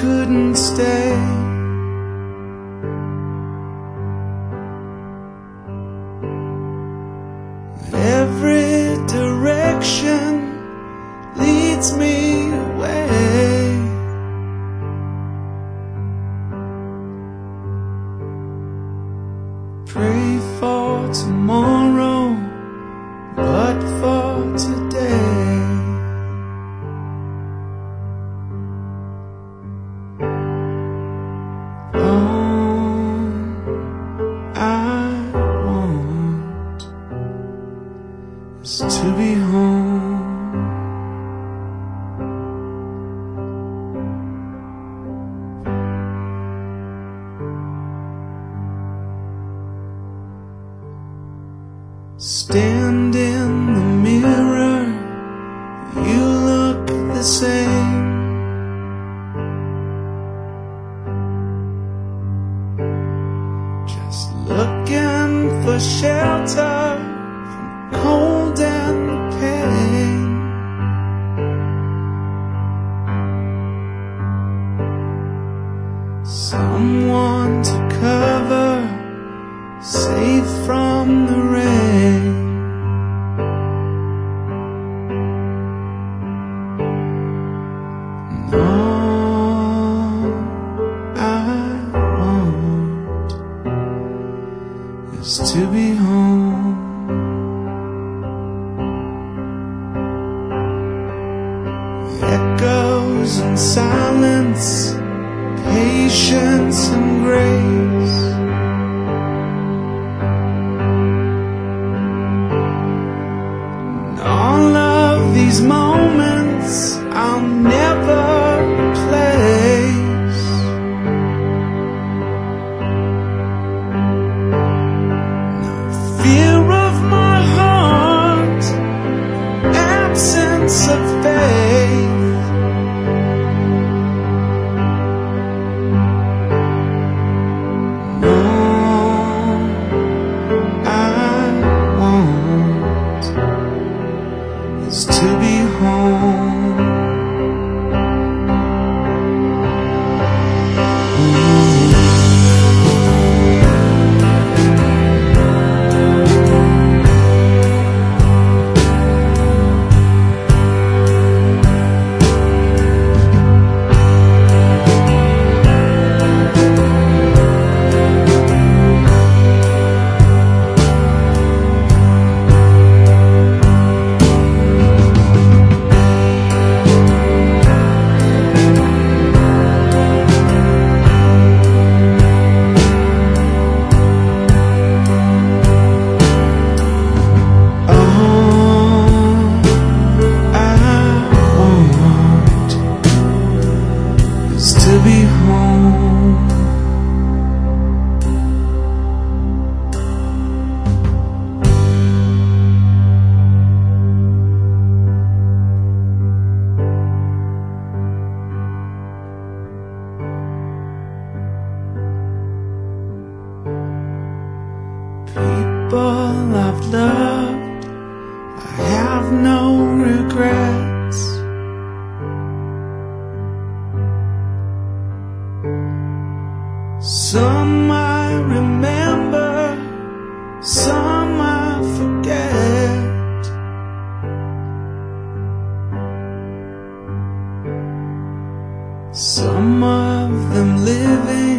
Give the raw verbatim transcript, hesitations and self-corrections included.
couldn't stay. Every direction leads me away. Pray for tomorrow, but for today. All I want is to be home. Stand in the mirror, you look the same. Just looking for shelter from cold and pain. Someone to cover, safe from the rain. And all I want is to be home. Echoes and silence, patience and grace. All of these moments I'll never replace. No fear of my heart, absence of faith. All I want is to be home. To be home. People I've loved, I have no regrets. Some I remember, some I forget. Some of them living